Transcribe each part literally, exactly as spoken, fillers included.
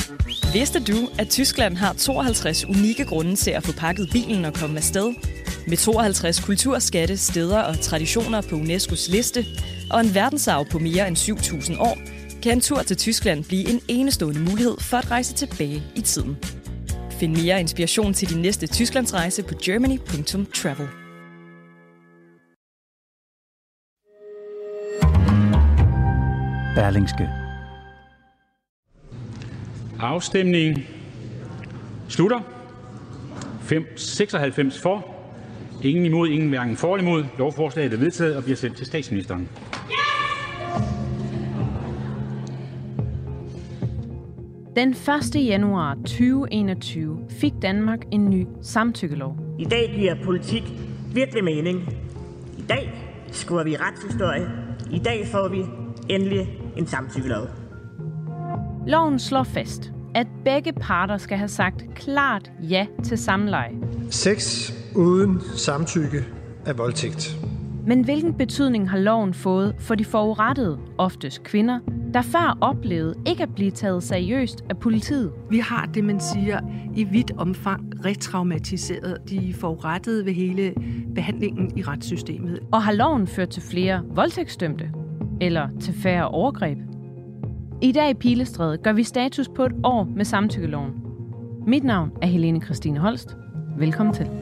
Vidste du, at Tyskland har tooghalvtreds unikke grunde til at få pakket bilen og komme afsted? Med tooghalvtreds kulturskatte, steder og traditioner på UNESCO's liste, og en verdensarv på mere end syv tusind år, kan en tur til Tyskland blive en enestående mulighed for at rejse tilbage i tiden. Find mere inspiration til din næste Tysklandsrejse på germany punktum travel. Berlingske. Afstemningen slutter. seksoghalvfems for. Ingen imod, ingen hverken for eller imod. Lovforslaget er vedtaget og bliver sendt til statsministeren. Den første januar to tusind og enogtyve fik Danmark en ny samtykkelov. I dag giver politik virkelig mening. I dag skriver vi retshistorie. I dag får vi endelig en samtykkelov. Loven slår fast, at begge parter skal have sagt klart ja til samleje. Sex uden samtykke er voldtægt. Men hvilken betydning har loven fået for de forurettede, oftest kvinder, der før oplevede ikke at blive taget seriøst af politiet? Vi har det, man siger, i vidt omfang retraumatiseret de forurettede ved hele behandlingen i retssystemet. Og har loven ført til flere voldtægtsdømte? Eller til færre overgreb? I dag i Pilestræde gør vi status på et år med samtykkeloven. Mit navn er Helene Christine Holst. Velkommen til.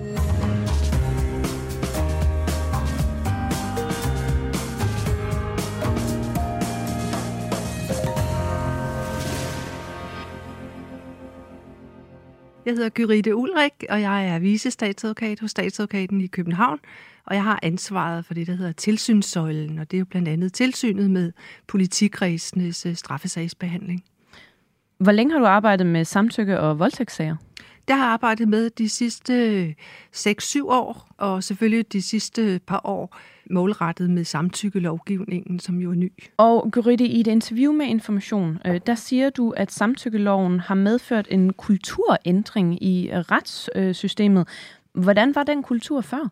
Jeg hedder Gyrithe Ulrik, og jeg er vicestatsadvokat hos Statsadvokaten i København, og jeg har ansvaret for det, der hedder tilsynssøjlen, og det er jo blandt andet tilsynet med politikredsenes straffesagsbehandling. Hvor længe har du arbejdet med samtykke- og voldtægtssager? Det har jeg arbejdet med de sidste seks syv år, og selvfølgelig de sidste par år målrettet med samtykkelovgivningen, som jo er ny. Og Gyrithe, i et interview med Information, der siger du, at samtykkeloven har medført en kulturændring i retssystemet. Hvordan var den kultur før?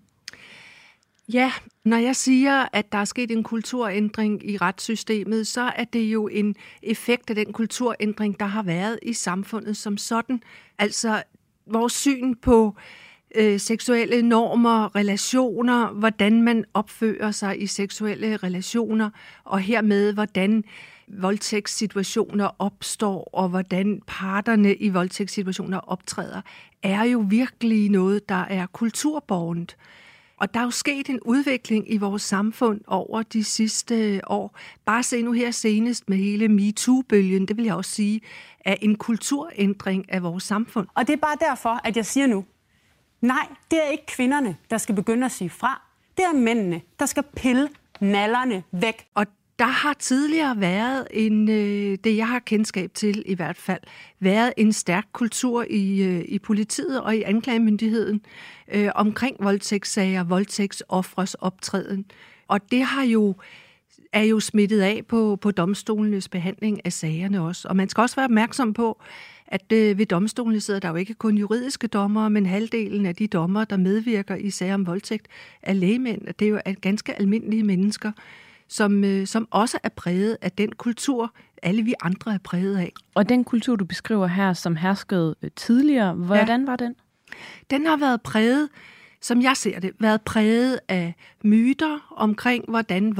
Ja, når jeg siger, at der er sket en kulturændring i retssystemet, så er det jo en effekt af den kulturændring, der har været i samfundet som sådan. Altså vores syn på øh, seksuelle normer, relationer, hvordan man opfører sig i seksuelle relationer, og hermed hvordan voldtægtssituationer opstår, og hvordan parterne i voldtægtssituationer optræder, er jo virkelig noget, der er kulturbårent. Og der er jo sket en udvikling i vores samfund over de sidste år. Bare se nu her senest med hele MeToo-bølgen, det vil jeg også sige, er en kulturændring af vores samfund. Og det er bare derfor, at jeg siger nu, nej, det er ikke kvinderne, der skal begynde at sige fra. Det er mændene, der skal pille nallerne væk. Og der har tidligere været en, det jeg har kendskab til i hvert fald, været en stærk kultur i, i politiet og i anklagemyndigheden øh, omkring voldtægtssager, voldtægtsoffres optræden. Og det har jo, er jo smittet af på, på domstolenes behandling af sagerne også. Og man skal også være opmærksom på, at øh, ved domstolene sidder der jo ikke kun juridiske dommere, men halvdelen af de dommere, der medvirker i sager om voldtægt, er lægemænd. Det er jo ganske almindelige mennesker, Som, øh, som også er præget af den kultur, alle vi andre er præget af. Og den kultur, du beskriver her, som herskede tidligere, hvordan ja. var den? Den har været præget, som jeg ser det, været præget af myter omkring, hvordan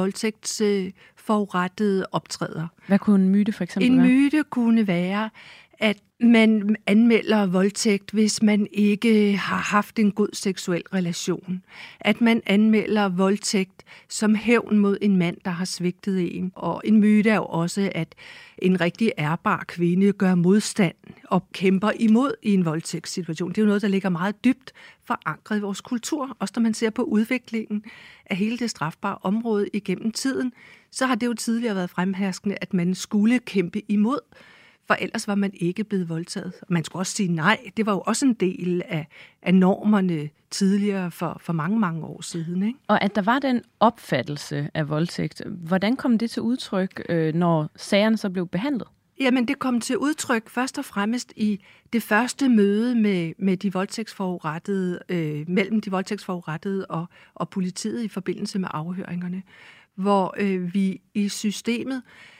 voldtægtsforurettede øh, optræder. Hvad kunne en myte for eksempel en være? En myte kunne være, at man anmelder voldtægt, hvis man ikke har haft en god seksuel relation. At man anmelder voldtægt som hævn mod en mand, der har svigtet en. Og en myte er jo også, at en rigtig ærbar kvinde gør modstand og kæmper imod i en voldtægtssituation. Det er jo noget, der ligger meget dybt forankret i vores kultur. Også når man ser på udviklingen af hele det strafbare område igennem tiden, så har det jo tidligere været fremherskende, at man skulle kæmpe imod, for ellers var man ikke blevet voldtaget. Man skulle også sige nej. Det var jo også en del af, af normerne tidligere for, for mange, mange år siden. Ikke? Og at der var den opfattelse af voldtægt, hvordan kom det til udtryk, når sagerne så blev behandlet? Jamen, det kom til udtryk først og fremmest i det første møde med, med de voldtægtsforurettede, øh, mellem de voldtægtsforurettede og, og politiet i forbindelse med afhøringerne, hvor øh, vi i systemet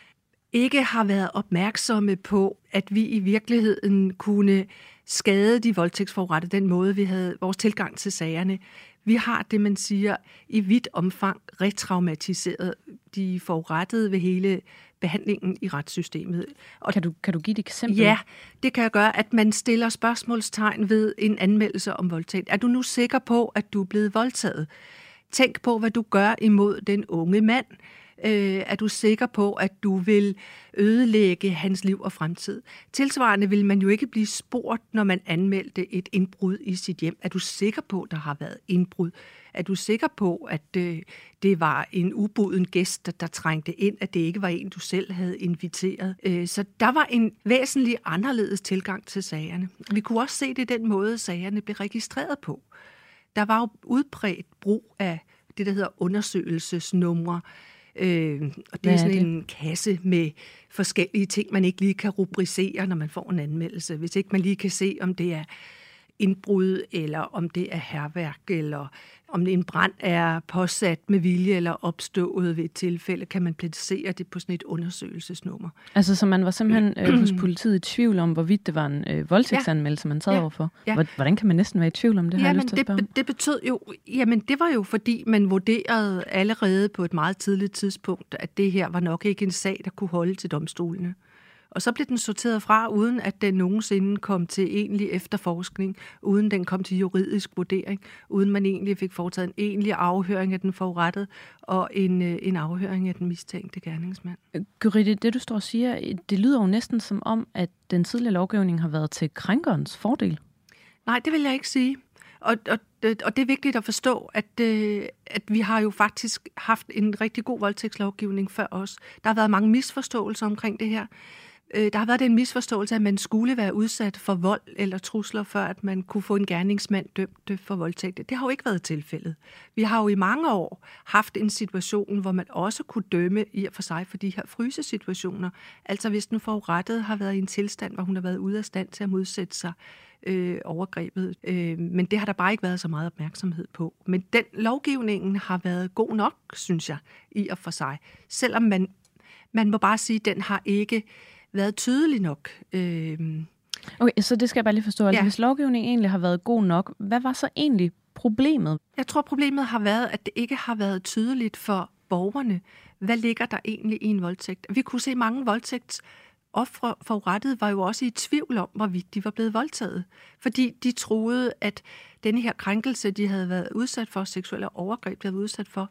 ikke har været opmærksomme på, at vi i virkeligheden kunne skade de voldtægtsforurettede den måde, vi havde vores tilgang til sagerne. Vi har det, man siger, i vidt omfang retraumatiseret de forurettede ved hele behandlingen i retssystemet. Og kan du, kan du give et eksempel? Ja, det kan jeg gøre, at man stiller spørgsmålstegn ved en anmeldelse om voldtægt. Er du nu sikker på, at du er blevet voldtaget? Tænk på, hvad du gør imod den unge mand. Øh, er du sikker på, at du vil ødelægge hans liv og fremtid? Tilsvarende vil man jo ikke blive spurgt, når man anmeldte et indbrud i sit hjem. Er du sikker på, at der har været indbrud? Er du sikker på, at øh, det var en ubuden gæst, der, der trængte ind, at det ikke var en, du selv havde inviteret? Øh, så der var en væsentlig anderledes tilgang til sagerne. Vi kunne også se det i den måde, sagerne blev registreret på. Der var jo udbredt brug af det, der hedder undersøgelsesnumre. Øh, og det er sådan det? En kasse med forskellige ting, man ikke lige kan rubricere, når man får en anmeldelse. Hvis ikke man lige kan se, om det er indbrud, eller om det er hærværk, eller om en brand er påsat med vilje eller opstået ved et tilfælde, kan man placere det på sådan et undersøgelsesnummer. Altså, så man var simpelthen øh, hos politiet i tvivl om, hvorvidt det var en øh, voldtægtsanmeldelse, man sad ja. overfor. Ja. Hvordan kan man næsten være i tvivl om det? Ja, men det, det betød jo, jamen det var jo fordi, man vurderede allerede på et meget tidligt tidspunkt, at det her var nok ikke en sag, der kunne holde til domstolene. Og så blev den sorteret fra, uden at den nogensinde kom til egentlig efterforskning, uden den kom til juridisk vurdering, uden man egentlig fik foretaget en egentlig afhøring af den forurettede og en, en afhøring af den mistænkte gerningsmand. Gyrithe, det du står og siger, det lyder jo næsten som om, at den tidligere lovgivning har været til krænkerens fordel. Nej, det vil jeg ikke sige. Og, og, og det er vigtigt at forstå, at, at vi har jo faktisk haft en rigtig god voldtægtslovgivning før os. Der har været mange misforståelser omkring det her. Der har været en misforståelse, at man skulle være udsat for vold eller trusler, før at man kunne få en gerningsmand dømt for voldtægt. Det har jo ikke været tilfældet. Vi har jo i mange år haft en situation, hvor man også kunne dømme i og for sig for de her frysesituationer. Altså hvis den forurettede har været i en tilstand, hvor hun har været ude af stand til at modsætte sig øh, overgrebet. Øh, men det har der bare ikke været så meget opmærksomhed på. Men den lovgivningen har været god nok, synes jeg, i og for sig. Selvom man, man må bare sige, at den har ikke været tydelig nok. Øhm. Okay, så det skal jeg bare lige forstå. Altså, ja. Hvis lovgivningen egentlig har været god nok, hvad var så egentlig problemet? Jeg tror, problemet har været, at det ikke har været tydeligt for borgerne, hvad ligger der egentlig i en voldtægt. Vi kunne se, at mange voldtægtsofre forurettede var jo også i tvivl om, hvorvidt de var blevet voldtaget. Fordi de troede, at denne her krænkelse, de havde været udsat for, seksuelle overgreb, de havde været udsat for,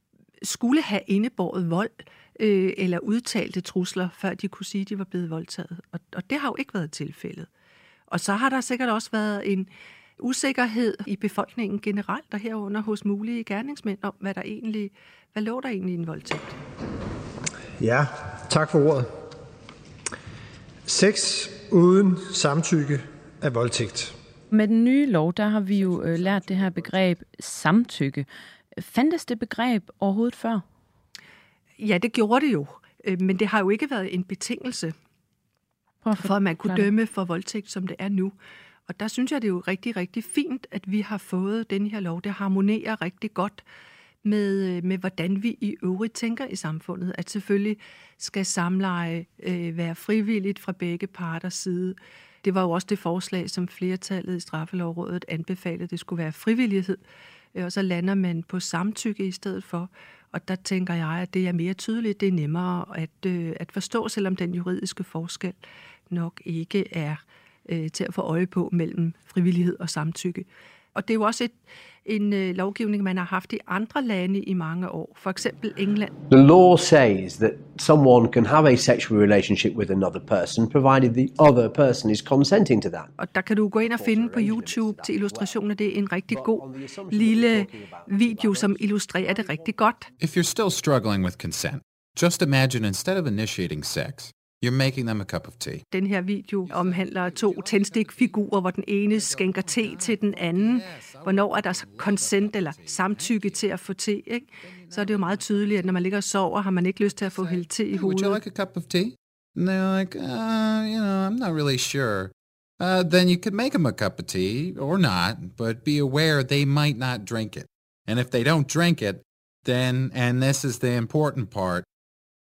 skulle have indebåret vold øh, eller udtalte trusler, før de kunne sige, at de var blevet voldtaget. Og, og det har jo ikke været tilfældet. Og så har der sikkert også været en usikkerhed i befolkningen generelt, og herunder hos mulige gerningsmænd, om hvad der egentlig, hvad lå der egentlig i en voldtægt. Ja, tak for ordet. Sex uden samtykke er voldtægt. Med den nye lov, der har vi jo øh, lært det her begreb samtykke. Fandtes det begreb overhovedet før? Ja, det gjorde det jo. Men det har jo ikke været en betingelse for, at man kunne dømme for voldtægt, som det er nu. Og der synes jeg, det er jo rigtig, rigtig fint, at vi har fået den her lov. Det harmonerer rigtig godt med, med hvordan vi i øvrigt tænker i samfundet. At selvfølgelig skal samleje øh, være frivilligt fra begge parters side. Det var jo også det forslag, som flertallet i Straffelovrådet anbefalede, det skulle være frivillighed. Og så lander man på samtykke i stedet for. Og der tænker jeg, at det er mere tydeligt, det er nemmere at, øh, at forstå, selvom den juridiske forskel nok ikke er øh, til at få øje på mellem frivillighed og samtykke. Og det er jo også et, en øh, lovgivning, man har haft i andre lande i mange år. For eksempel England. The law says that someone can have a sexual relationship with another person, provided the other person is consenting to that. Og der kan du gå ind og finde på YouTube til illustration af det en rigtig god lille video, som illustrerer det rigtig godt. If you're still struggling with consent, just imagine instead of initiating sex, you're making them a cup of tea. Den her video omhandler to tændstikfigurer, hvor den ene skænker te til den anden. Hvornår er der consent eller samtykke til at få te, ikke? Så er det jo meget tydeligt, at når man ligger og sover, har man ikke lyst til at få hældt te i hovedet. Would you like a cup of tea? And they're like, uh, you know, I'm not really sure. Uh, then you could make them a cup of tea, or not, but be aware they might not drink it. And if they don't drink it, then, and this is the important part,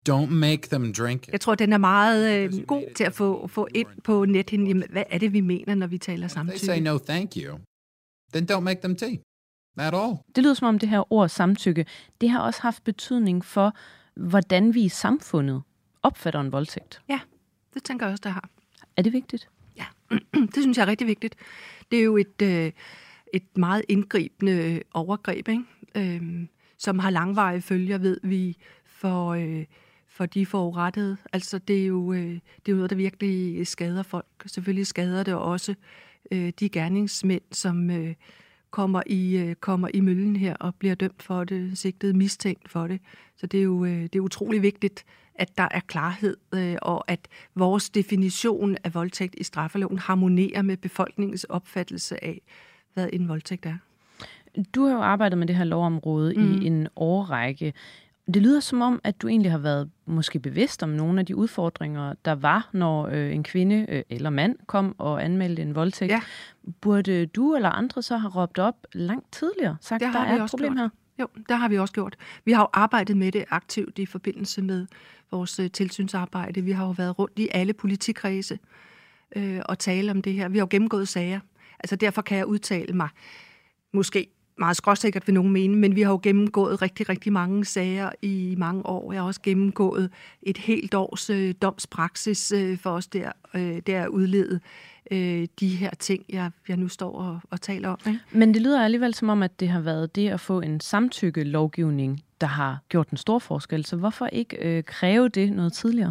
Don't make them drink it. Jeg tror, den er meget øh, god til at få, få ind på nethinden. Hvad er det, vi mener, når vi taler samtykke? They say no thank you. Then don't make them tea. At all. Det lyder som om det her ord samtykke, det har også haft betydning for, hvordan vi i samfundet opfatter en voldtægt. Ja, det tænker jeg også, der har. Er det vigtigt? Ja, det synes jeg er rigtig vigtigt. Det er jo et, øh, et meget indgribende overgreb, ikke? Øhm, som har langvarige følger, ved vi, for, øh, for de forurettede. Altså, det er, jo, øh, det er jo noget, der virkelig skader folk. Selvfølgelig skader det også øh, de gerningsmænd, som øh, kommer, i, øh, kommer i møllen her og bliver dømt for det, sigtet mistænkt for det. Så det er jo øh, det er utrolig vigtigt, at der er klarhed, øh, og at vores definition af voldtægt i straffeloven harmonerer med befolkningens opfattelse af, hvad en voldtægt er. Du har jo arbejdet med det her lovområde mm. i en årrække. Det lyder som om, at du egentlig har været måske bevidst om nogle af de udfordringer, der var, når øh, en kvinde øh, eller mand kom og anmeldte en voldtægt. Ja. Burde du eller andre så have råbt op langt tidligere, sagt, der er et problem her? Jo, der har vi også gjort. Vi har jo arbejdet med det aktivt i forbindelse med vores øh, tilsynsarbejde. Vi har jo været rundt i alle politikredse øh, og tale om det her. Vi har jo gennemgået sager. Altså derfor kan jeg udtale mig måske meget skråsikkert ved nogen mene, men vi har jo gennemgået rigtig, rigtig mange sager i mange år. Jeg har også gennemgået et helt års øh, domspraksis øh, for os der, øh, der er udledet øh, de her ting, jeg, jeg nu står og, og taler om. Ikke? Men det lyder alligevel som om, at det har været det at få en samtykkelovgivning, der har gjort en stor forskel. Så hvorfor ikke øh, kræve det noget tidligere?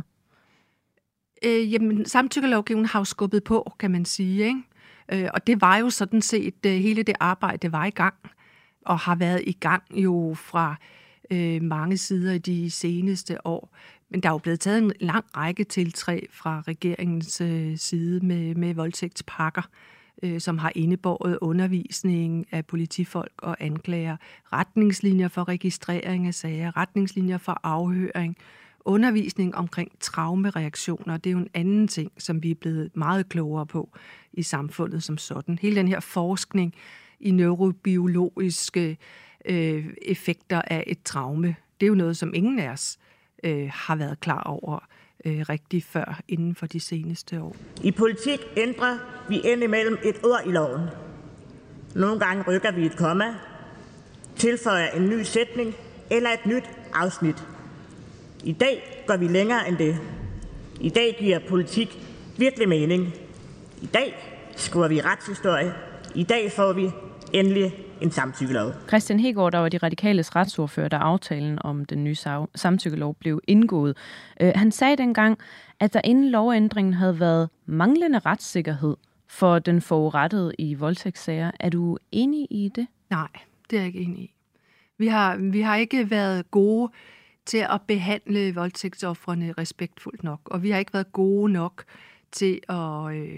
Øh, jamen, samtykkelovgivningen har jo skubbet på, kan man sige, ikke? Øh, og det var jo sådan set øh, hele det arbejde, det var i gang, og har været i gang jo fra øh, mange sider i de seneste år. Men der er jo blevet taget en lang række tiltag fra regeringens øh, side med, med voldtægtspakker, øh, som har indebåret undervisning af politifolk og anklager, retningslinjer for registrering af sager, retningslinjer for afhøring, undervisning omkring traumereaktioner. Det er jo en anden ting, som vi er blevet meget klogere på i samfundet som sådan. Hele den her forskning i neurobiologiske øh, effekter af et traume, det er jo noget, som ingen af os øh, har været klar over øh, rigtig før inden for de seneste år. I politik ændrer vi indimellem et ord i loven. Nogle gange rykker vi et komma, tilføjer en ny sætning eller et nyt afsnit. I dag går vi længere end det. I dag giver politik virkelig mening. I dag skriver vi retshistorie. I dag får vi endelig en samtykkelov. Kristian Hegaard, der var de radikales retsordfører, da aftalen om den nye samtykkelov blev indgået. Uh, han sagde dengang, at der inden lovændringen havde været manglende retssikkerhed for den forurettede i voldtægtssager. Er du enig i det? Nej, det er jeg ikke enig i. Vi har, vi har ikke været gode til at behandle voldtægtsoffrene respektfuldt nok, og vi har ikke været gode nok til at... Øh,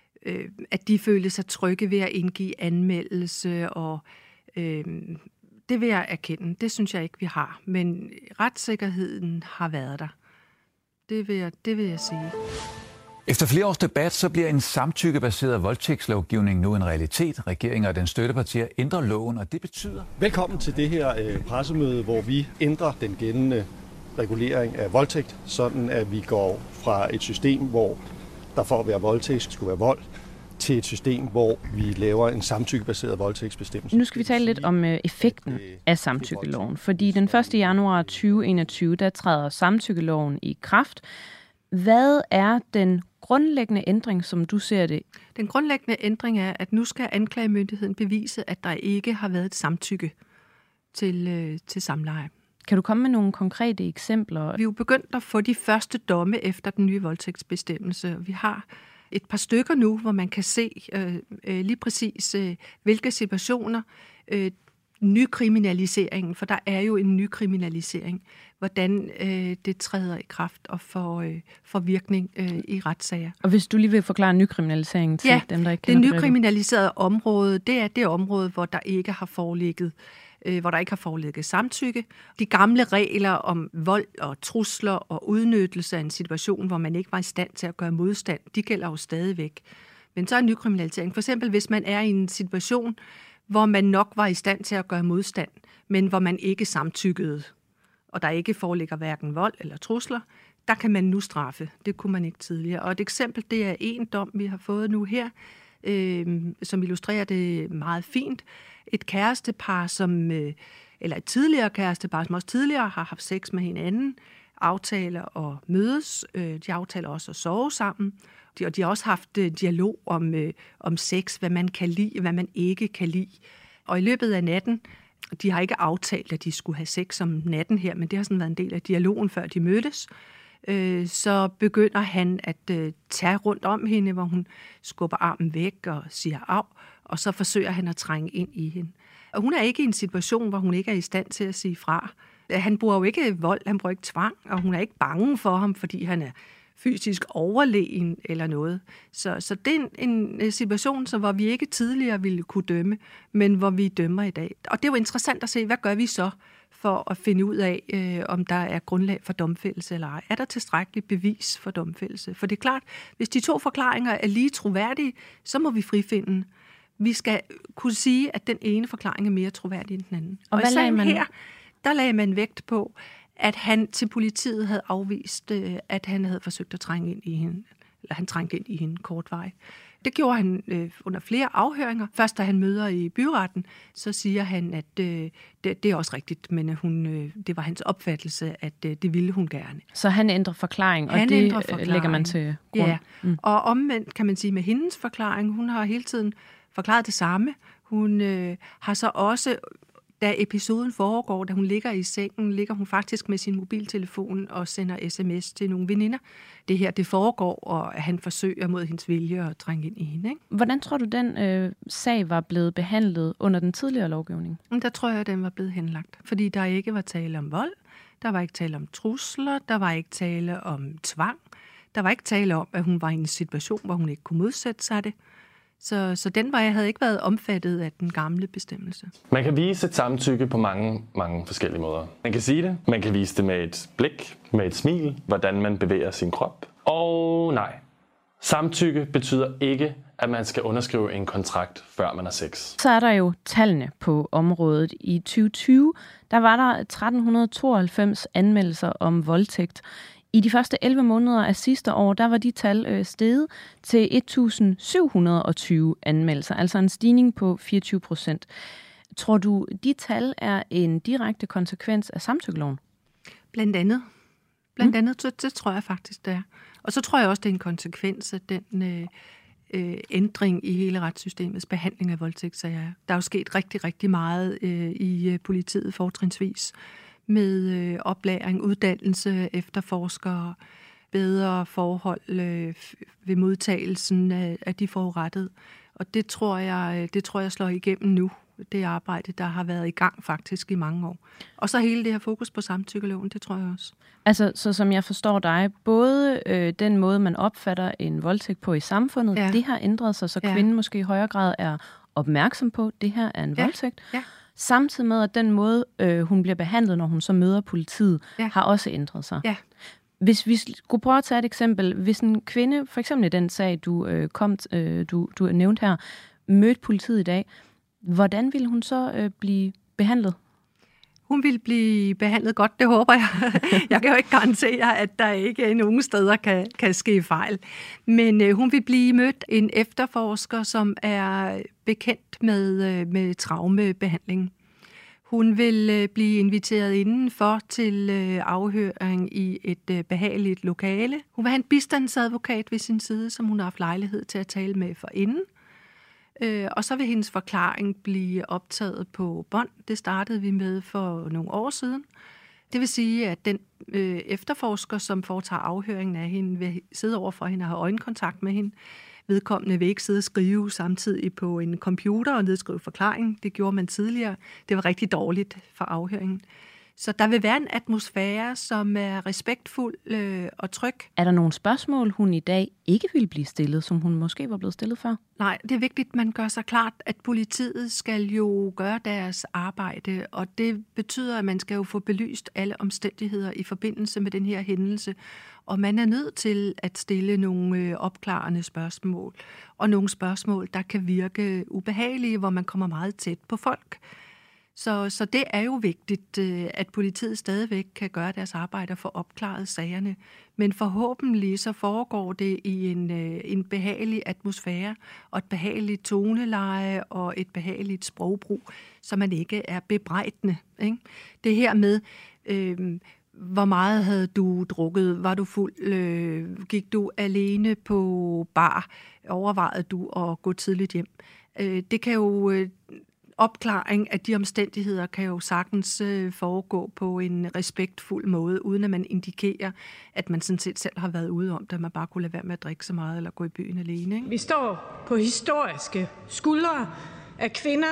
at de følte sig trygge ved at indgive anmeldelse, og øh, det vil jeg erkende. Det synes jeg ikke, vi har. Men retssikkerheden har været der. Det vil jeg, det vil jeg sige. Efter flere års debat, så bliver en samtykkebaseret voldtægtslovgivning nu en realitet. Regeringen og den støttepartier ændrer loven, og det betyder... Velkommen til det her øh, pressemøde, hvor vi ændrer den gældende regulering af voldtægt, sådan at vi går fra et system, hvor der for at være voldtægt skulle være vold, til et system, hvor vi laver en samtykkebaseret voldtægtsbestemmelse. Nu skal vi tale lidt om effekten af samtykkeloven, fordi den første januar tyve enogtyve, der træder samtykkeloven i kraft. Hvad er den grundlæggende ændring, som du ser det? Den grundlæggende ændring er, at nu skal anklagemyndigheden bevise, at der ikke har været et samtykke til, til samleje. Kan du komme med nogle konkrete eksempler? Vi er jo begyndt at få de første domme efter den nye voldtægtsbestemmelse. Vi har et par stykker nu, hvor man kan se øh, øh, lige præcis, øh, hvilke situationer øh, nykriminaliseringen, for der er jo en nykriminalisering, hvordan øh, det træder i kraft og får, øh, får virkning øh, i retssager. Og hvis du lige vil forklare nykriminaliseringen til ja, dem, der ikke kender det nykriminaliserede område, det er det område, hvor der ikke har foreligget hvor der ikke har foreligget samtykke. De gamle regler om vold og trusler og udnyttelse af en situation, hvor man ikke var i stand til at gøre modstand, de gælder jo stadigvæk. Men så er nykriminalisering. For eksempel, hvis man er i en situation, hvor man nok var i stand til at gøre modstand, men hvor man ikke samtykkede. og der ikke foreligger hverken vold eller trusler, der kan man nu straffe. Det kunne man ikke tidligere. Og et eksempel, det er en dom, vi har fået nu her, øh, som illustrerer det meget fint. Et kærestepar, som, øh, eller et tidligere kærestepar, som også tidligere har haft sex med hinanden, aftaler at mødes. Øh, de aftaler også at sove sammen. De, og de har også haft øh, dialog om, øh, om sex, hvad man kan lide, hvad man ikke kan lide. Og i løbet af natten, de har ikke aftalt, at de skulle have sex om natten her, men det har sådan været en del af dialogen, før de mødtes. Øh, så begynder han at øh, tage rundt om hende, hvor hun skubber armen væk og siger af, og så forsøger han at trænge ind i hende. Og hun er ikke i en situation, hvor hun ikke er i stand til at sige fra. Han bruger jo ikke vold, han bruger ikke tvang, og hun er ikke bange for ham, fordi han er fysisk overlegen eller noget. Så, så det er en, en situation, så, hvor vi ikke tidligere ville kunne dømme, men hvor vi dømmer i dag. Og det er jo interessant at se, hvad gør vi så for at finde ud af, øh, om der er grundlag for domfældelse eller ej. Er der tilstrækkeligt bevis for domfældelse? For det er klart, hvis de to forklaringer er lige troværdige, så må vi frifinde. Vi skal kunne sige, at den ene forklaring er mere troværdig end den anden. Og, og hvad lagde man her, der lagde man vægt på, at han til politiet havde afvist, at han havde forsøgt at trænge ind i hende, eller han trængte ind i hende kortvarigt. Det gjorde han øh, under flere afhøringer. Først da han møder i byretten, så siger han, at øh, det, det er også rigtigt, men hun, øh, det var hans opfattelse, at øh, det ville hun gerne. Så han ændrer forklaring, og han det forklaring. lægger man til grund. Ja, mm. Og omvendt kan man sige med hendes forklaring, hun har hele tiden forklaret det samme. Hun øh, har så også, da episoden foregår, da hun ligger i sengen, ligger hun faktisk med sin mobiltelefon og sender sms til nogle veninder. Det her, det foregår, og han forsøger mod hendes vilje at trænge ind i hende. Ikke? Hvordan tror du, den øh, sag var blevet behandlet under den tidligere lovgivning? Der tror jeg, at den var blevet henlagt, fordi der ikke var tale om vold, der var ikke tale om trusler, der var ikke tale om tvang, der var ikke tale om, at hun var i en situation, hvor hun ikke kunne modsætte sig det. Så, så den var jeg havde ikke været omfattet af den gamle bestemmelse. Man kan vise et samtykke på mange, mange forskellige måder. Man kan sige det, man kan vise det med et blik, med et smil, hvordan man bevæger sin krop. Og nej, samtykke betyder ikke, at man skal underskrive en kontrakt, før man har sex. Så er der jo tallene på området. I tyve tyve, der var der tretten tooghalvfems anmeldelser om voldtægt. I de første elleve måneder af sidste år, der var de tal øh, steget til et tusind syv hundrede og tyve anmeldelser, altså en stigning på fireogtyve procent. Tror du, de tal er en direkte konsekvens af samtykkeloven? Blandt andet. Blandt mm. andet, det, det tror jeg faktisk, det er. Og så tror jeg også, det er en konsekvens af den øh, øh, ændring i hele retssystemets behandling af voldtægtssager. Der er jo sket rigtig, rigtig meget øh, i øh, politiet fortrinsvis, med øh, oplæring, uddannelse, efterforskere, bedre forhold øh, ved modtagelsen af, af de forurettede. Og det tror jeg, det tror jeg slår igennem nu, det arbejde, der har været i gang faktisk i mange år. Og så hele det her fokus på samtykkeloven, det tror jeg også. Altså, så som jeg forstår dig, både øh, den måde, man opfatter en voldtægt på i samfundet, ja. Det har ændret sig, så kvinden ja. måske i højere grad er opmærksom på, at det her er en ja. voldtægt. Ja. Samtidig med, at den måde, øh, hun bliver behandlet, når hun så møder politiet, ja. har også ændret sig. Ja. Hvis vi skulle prøve at tage et eksempel. Hvis en kvinde, for eksempel i den sag, du, øh, kom, øh, du, du nævnte her, mødte politiet i dag, hvordan ville hun så øh, blive behandlet? Hun vil blive behandlet godt, det håber jeg. Jeg kan jo ikke garantere, at der ikke nogen steder kan, kan ske fejl. Men øh, hun vil blive mødt en efterforsker, som er bekendt med, øh, med traumebehandling. Hun vil øh, blive inviteret indenfor til øh, afhøring i et øh, behageligt lokale. Hun vil have en bistandsadvokat ved sin side, som hun har haft lejlighed til at tale med forinden. Øh, og så vil hendes forklaring blive optaget på bånd. Det startede vi med for nogle år siden. Det vil sige, at den øh, efterforsker, som foretager afhøringen af hende, vil sidde over for hende og have øjenkontakt med hende. Vedkommende vil ikke sidde og skrive samtidig på en computer og nedskrive forklaring. Det gjorde man tidligere. Det var rigtig dårligt for afhøringen. Så der vil være en atmosfære, som er respektfuld øh, og tryg. Er der nogle spørgsmål, hun i dag ikke vil blive stillet, som hun måske var blevet stillet før? Nej, det er vigtigt, at man gør sig klart, at politiet skal jo gøre deres arbejde, og det betyder, at man skal jo få belyst alle omstændigheder i forbindelse med den her hændelse, og man er nødt til at stille nogle øh, opklarende spørgsmål, og nogle spørgsmål, der kan virke ubehagelige, hvor man kommer meget tæt på folk. Så, så det er jo vigtigt, at politiet stadigvæk kan gøre deres arbejde og få opklaret sagerne. Men forhåbentlig så foregår det i en, en behagelig atmosfære og et behageligt toneleje og et behageligt sprogbrug, så man ikke er bebrejdende. Ikke? Det her med, øh, hvor meget havde du drukket? Var du fuld? Øh, gik du alene på bar? Overvejede du at gå tidligt hjem? Øh, det kan jo... Øh, Opklaring af de omstændigheder kan jo sagtens øh, foregå på en respektfuld måde, uden at man indikerer, at man sådan set selv har været ude om det, at man bare kunne lade være med at drikke så meget eller gå i byen alene. Ikke? Vi står på historiske skuldre af kvinder,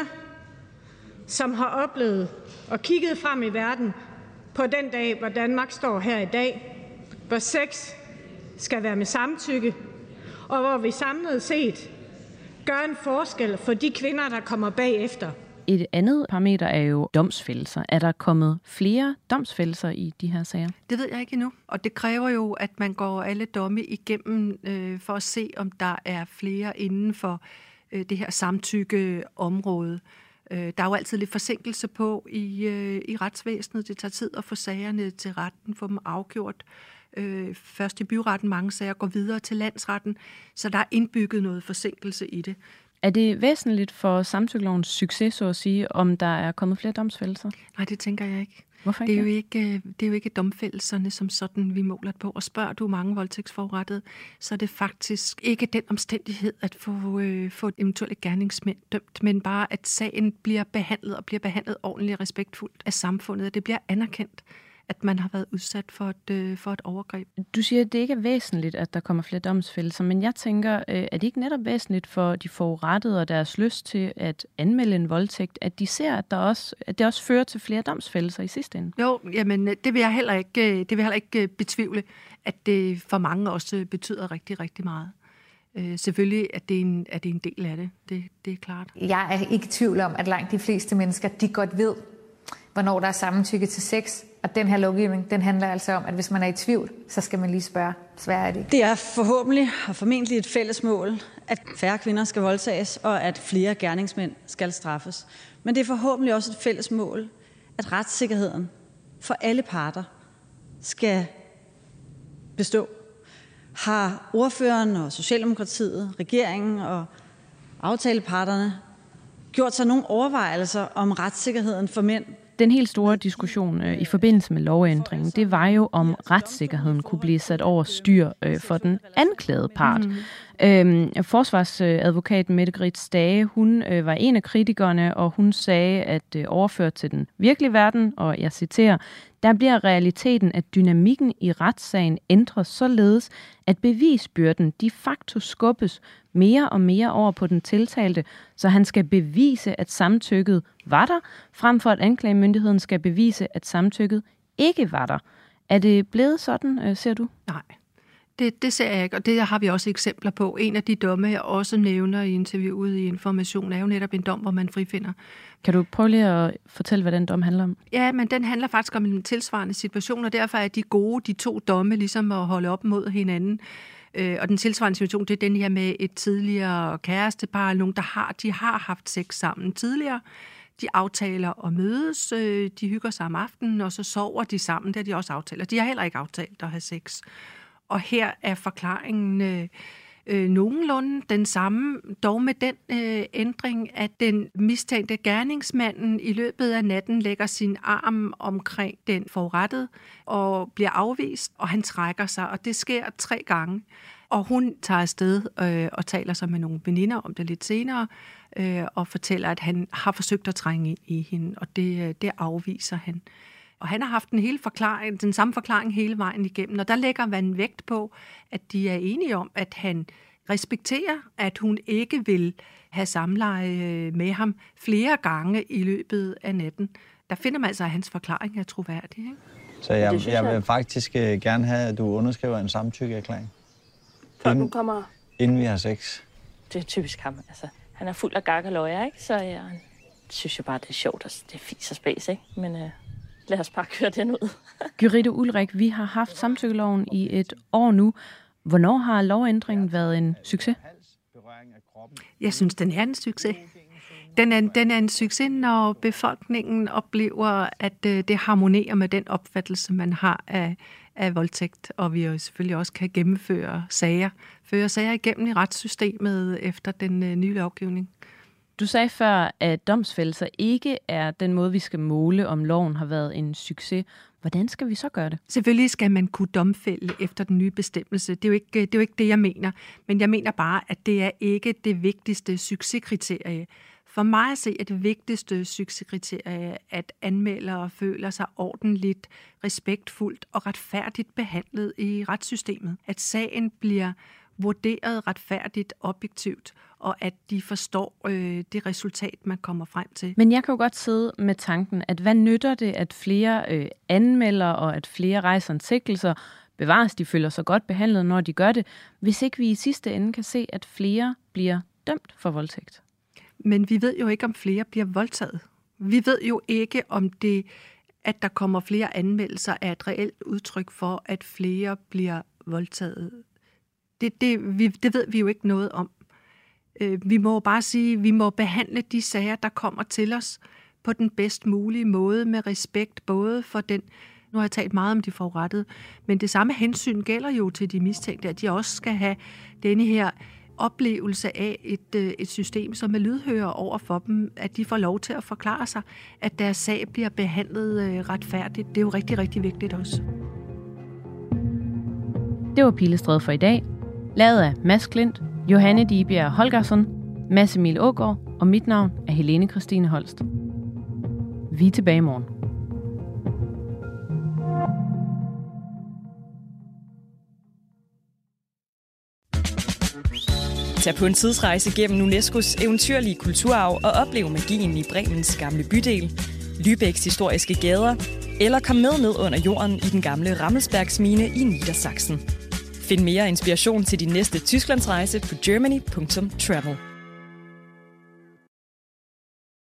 som har oplevet og kigget frem i verden på den dag, hvor Danmark står her i dag, hvor sex skal være med samtykke, og hvor vi samlet set gør en forskel for de kvinder, der kommer bagefter. Et andet parameter er jo domsfældelser. Er der kommet flere domsfældelser i de her sager? Det ved jeg ikke endnu. Og det kræver jo, at man går alle domme igennem øh, for at se, om der er flere inden for øh, det her samtykkeområde. Øh, der er jo altid lidt forsinkelse på i, øh, i retsvæsenet. Det tager tid at få sagerne til retten, få dem afgjort. Øh, først i byretten, mange sager går videre til landsretten, så der er indbygget noget forsinkelse i det. Er det væsentligt for samtykkelovens succes, så at sige, om der er kommet flere domsfældelser? Nej, det tænker jeg ikke. Hvorfor ikke? Det er jo ikke, det er jo ikke domfældelserne som sådan, vi måler på. Og spørger du mange voldtægtsforurettede, så er det faktisk ikke den omstændighed at få, øh, få eventuelle gerningsmænd dømt, men bare at sagen bliver behandlet og bliver behandlet ordentligt og respektfuldt af samfundet, og det bliver anerkendt, at man har været udsat for et, øh, for et overgreb. Du siger, at det ikke er væsentligt, at der kommer flere domsfældelser, men jeg tænker, øh, er det ikke netop væsentligt for de forurettede og deres lyst til at anmelde en voldtægt, at de ser, at, der også, at det også fører til flere domsfældelser i sidste ende? Jo, jamen det vil jeg heller ikke, det vil jeg heller ikke betvivle, at det for mange også betyder rigtig, rigtig meget. Øh, selvfølgelig er det, en, er det en del af det. det, det er klart. Jeg er ikke i tvivl om, at langt de fleste mennesker, de godt ved, hvornår der er samtykke til sex. Og den her lovgivning, den handler altså om, at hvis man er i tvivl, så skal man lige spørge, svær er det. Det er forhåbentlig og formentlig et fælles mål, at færre kvinder skal voldtages, og at flere gerningsmænd skal straffes. Men det er forhåbentlig også et fælles mål, at retssikkerheden for alle parter skal bestå. Har ordføreren og Socialdemokratiet, regeringen og aftaleparterne gjort sig nogle overvejelser om retssikkerheden for mænd? Den helt store diskussion øh, i forbindelse med lovændringen, det var jo, om retssikkerheden kunne blive sat over styr øh, for den anklagede part. Mm. Øhm, forsvarsadvokat Mette Grits Stage, hun øh, var en af kritikerne, og hun sagde, at øh, overført til den virkelige verden, og jeg citerer, der bliver realiteten, at dynamikken i retssagen ændres således, at bevisbyrden de facto skubbes mere og mere over på den tiltalte, så han skal bevise, at samtykket var der, frem for at anklagemyndigheden skal bevise, at samtykket ikke var der. Er det blevet sådan, ser du? Nej, det, det ser jeg ikke, og det har vi også eksempler på. En af de domme, jeg også nævner i interviewet i Information, er jo netop en dom, hvor man frifinder. Kan du prøve lige at fortælle, hvad den dom handler om? Ja, men den handler faktisk om en tilsvarende situation, og derfor er de gode, de to domme, ligesom at holde op mod hinanden. Og den tilsvarende situation, det er den her med et tidligere kærestepar, nogen, der har, de har haft sex sammen tidligere. De aftaler at mødes, de hygger sig om aftenen, og så sover de sammen. Det har de også aftalt. De har heller ikke aftalt at have sex. Og her er forklaringen øh, øh, nogenlunde den samme, dog med den øh, ændring, at den mistænkte gerningsmanden i løbet af natten lægger sin arm omkring den forurettede og bliver afvist, og han trækker sig, og det sker tre gange. Og hun tager afsted øh, og taler sig med nogle veninder om det lidt senere, øh, og fortæller, at han har forsøgt at trænge ind i hende, og det, det afviser han. Og han har haft den, hele forklaring, den samme forklaring hele vejen igennem, og der lægger man vægt på, at de er enige om, at han respekterer, at hun ikke vil have samleje med ham flere gange i løbet af natten. Der finder man altså, at hans forklaring er troværdig. Ikke? Så jeg, jeg vil faktisk gerne have, at du underskriver en samtykkeerklæring. Før du kommer... Inden vi har sex. Det er typisk ham. Altså, han er fuld af gak og løjer, ikke? Så jeg synes jo bare, det er sjovt, og det er fis og spæs, ikke? Men øh, lad os bare køre den ud. Gyrithe Ulrik, vi har haft samtykkeloven i et år nu. Hvornår har lovændringen været en succes? Jeg synes, den er en succes. Den er, den er en succes, når befolkningen oplever, at det harmonerer med den opfattelse, man har af, af voldtægt, og vi jo selvfølgelig også kan gennemføre sager, føre sager igennem i retssystemet efter den nye lovgivning. Du sagde før, at domsfældelser ikke er den måde, vi skal måle, om loven har været en succes. Hvordan skal vi så gøre det? Selvfølgelig skal man kunne domfælde efter den nye bestemmelse. Det er jo ikke det, er jo ikke det jeg mener. Men jeg mener bare, at det er ikke det vigtigste succeskriterie. For mig at se er det vigtigste succeskriterie, at anmeldere føler sig ordentligt, respektfuldt og retfærdigt behandlet i retssystemet. At sagen bliver vurderet retfærdigt, objektivt, og at de forstår øh, det resultat, man kommer frem til. Men jeg kan jo godt sidde med tanken, at hvad nytter det, at flere øh, anmelder, og at flere rejser en sigtelser, bevares, de føler sig godt behandlet, når de gør det, hvis ikke vi i sidste ende kan se, at flere bliver dømt for voldtægt? Men vi ved jo ikke, om flere bliver voldtaget. Vi ved jo ikke, om det, at der kommer flere anmeldelser, er et reelt udtryk for, at flere bliver voldtaget. Det, det, vi, det ved vi jo ikke noget om. Vi må bare sige, at vi må behandle de sager, der kommer til os, på den bedst mulige måde, med respekt både for den, nu har jeg talt meget om de forurettede, men det samme hensyn gælder jo til de mistænkte, at de også skal have denne her oplevelse af et, et system, som er lydhøre over for dem, at de får lov til at forklare sig, at deres sag bliver behandlet retfærdigt. Det er jo rigtig, rigtig vigtigt også. Det var Pilestræde for i dag. Lavet af Mads Klint, Johanne Dibjerg Holgersson, Mads Emil Aagaard og mit navn er Helene Christine Holst. Vi er tilbage i morgen. Tag på en tidsrejse gennem UNESCOs eventyrlige kulturarv og oplev magien i Bremens gamle bydel, Lübecks historiske gader, eller kom med ned under jorden i den gamle Rammelsbergsmine i Niedersachsen. Find mere inspiration til din næste Tysklandsrejse på germany punktum travel.